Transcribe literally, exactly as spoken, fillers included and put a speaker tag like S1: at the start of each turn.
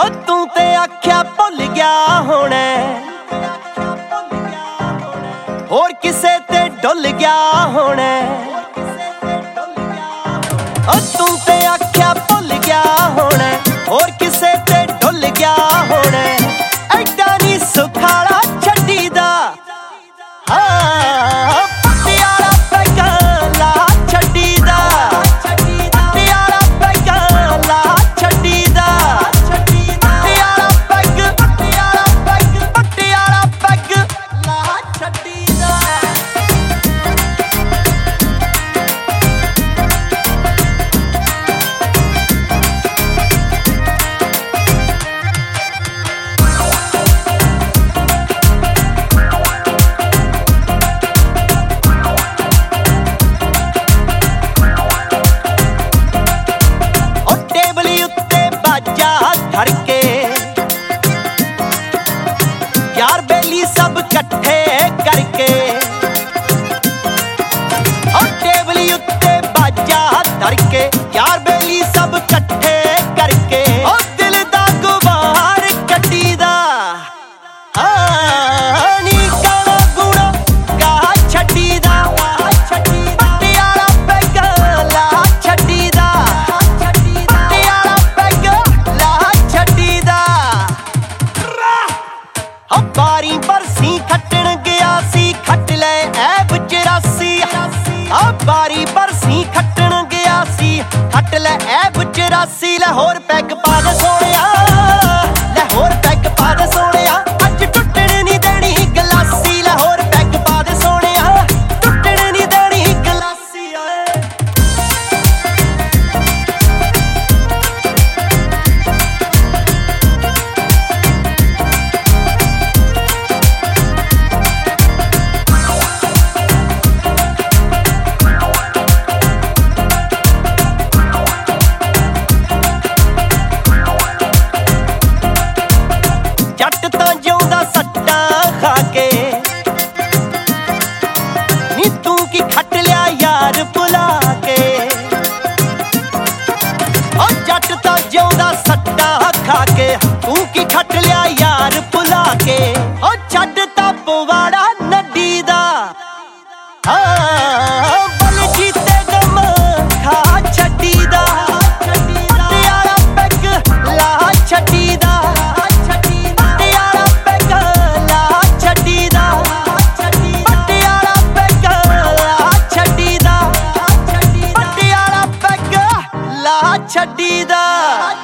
S1: ओ तू ते आख्या भुल गया होने, होर किसे ते डुल गया होने। ओ तू ते आख्या भुल गया होने, होर किसे ते डुल गया होने। ऐडा नी सुखाला छड्डी दा हाँ पटियाला पैगा ला छड्डी दा, पटियाला पैगा ला छड्डी दा, Patiala peg Patiala peg Patiala peg ला छड्डी दा। धड़के यार बेली सब कट्ठे करके, और टेबली उत्ते बाजा धड़के यार बेली सब कट्ठे करके। और दिल दा गुबार कट्टी दा नी काला गुणा गा छड्डी दा, पटियाला पैगा ला छड्डी दा, पटियाला पैगा ला छड्डी दा। बारी बरसी खट्टण गया सी खट ले ऐब चौरासी, बारी बरसी खट्टण गया सी खट ले ऐब चौरासी। लाहौर पैग पा दे सोहणिया, लाहौर पैग पा दे सोहणिया, अज टुटण नी देनी गलासी। लाहौर पैग पा दे सोहणिया, टुटण नी देनी गलासी। जट तां जिउंदा सट्टा खा के नी तू की खट लिया यार भुला के। ओ जट तां जिउंदा सट्टा खा के तू की खट लिया यार भुला के। ओ छड्ड तां पवाड़ा नड्डी दा हाँ बल जीते गम खा छड्डी दा, पटियाला पैग ला छड्डी दा, पटियाला पैग ला छड्डी दा, पटियाला पैग ला छड्डी दा, पटियाला पैग ला छड्डी दा।